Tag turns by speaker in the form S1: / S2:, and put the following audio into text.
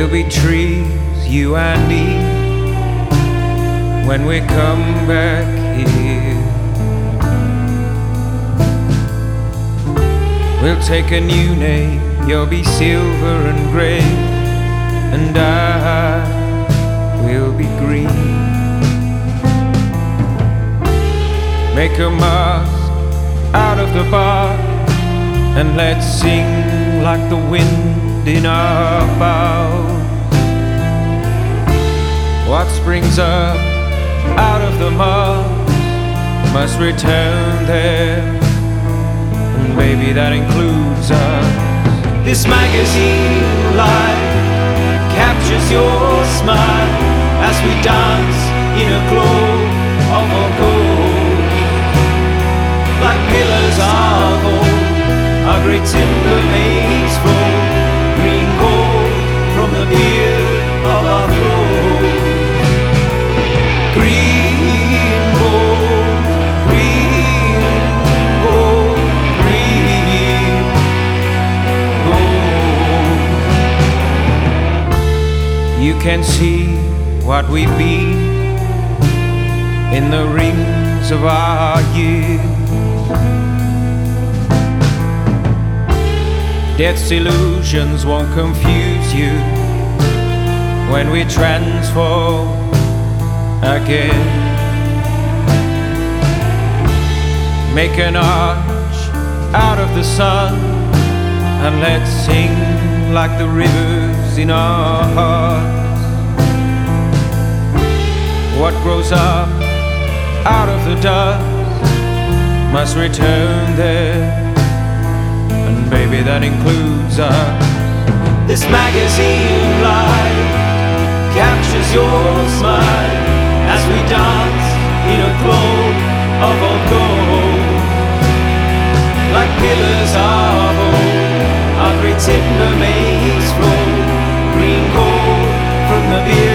S1: We'll be trees, you and me, when we come back here. We'll take a new name, you'll be silver and grey, and I will be green. Make a mask out of the bark, and let's sing like the wind in our bows. What springs up out of the mud must return there, and maybe that includes us. This magazine light captures your smile as we dance in a glow of our gold. Like pillars of old, our great timber maze flow, green gold from the beard of our throat. Green gold, green gold, green gold. You can see what we've been in the rings of our years. Death's illusions won't confuse you when we transform again. Make an arch out of the sun, and let's sing like the rivers in our hearts. What grows up out of the dust must return there, and baby that includes us. This magazine light captures your smile as we dance in a glow of our gold. Like pillars of old, our great timber maze flow, green gold from the beard